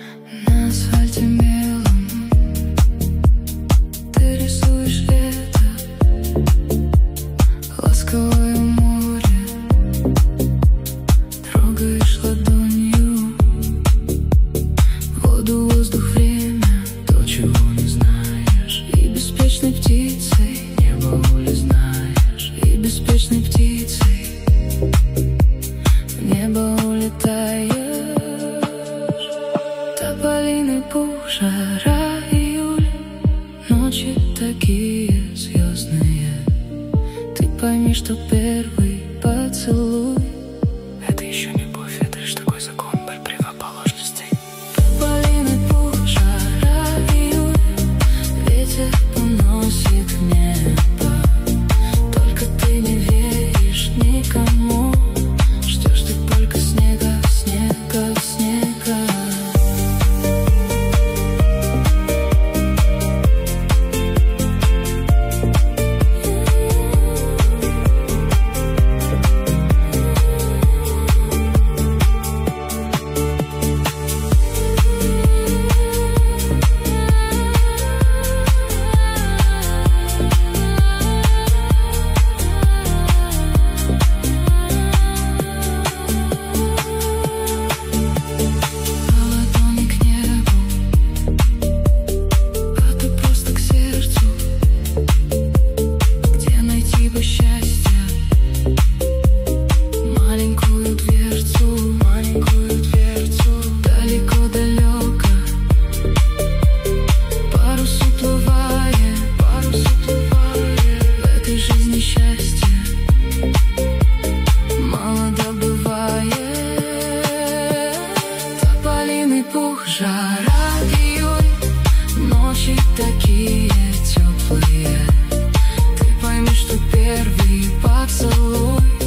На асфальте мелом ты рисуешь лето, ласковое море, трогаешь ладонью воду, воздух, время, то, чего не знаешь. И беспечной птицей небо улезнаешь, и беспечной птицей в небо улетаешь. Тополиный пух, жара, июль, ночи такие звездные. Ты пойми, что первый поцелуй — это еще не любовь, это лишь такой закон противоположностей. Тополиный пух, жара, июль, ветер уносит в небо. Только ты не веришь никому, ждешь ты только снега, снега, снега. Пух, жара, июль, ночи такие теплые. Ты пойми, что первый поцелуй